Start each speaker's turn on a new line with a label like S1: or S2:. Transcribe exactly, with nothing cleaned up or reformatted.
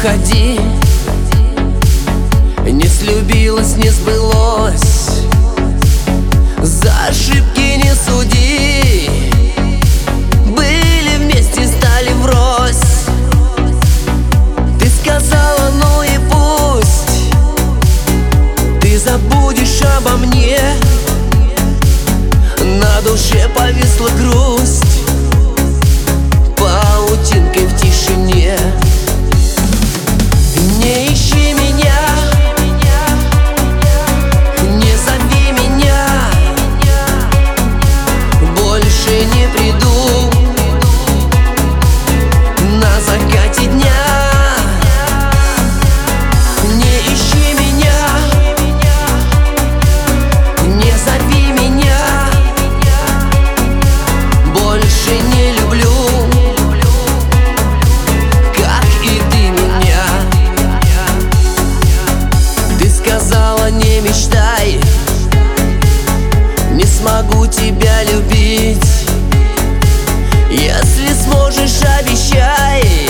S1: уходи. Не слюбилось, не сбылось, за ошибки не суди. Были вместе, стали врозь. Ты сказала, ну и пусть, ты забудешь обо мне. На душе повисла грусть паутинкой в тишине. Не ищи меня, не зови меня, больше не приду на закате дня. Не ищи меня, не зови меня, больше не люблю, как и ты меня. Ты сказала, не мечтай, не смогу тебя любить. Если сможешь, обещай,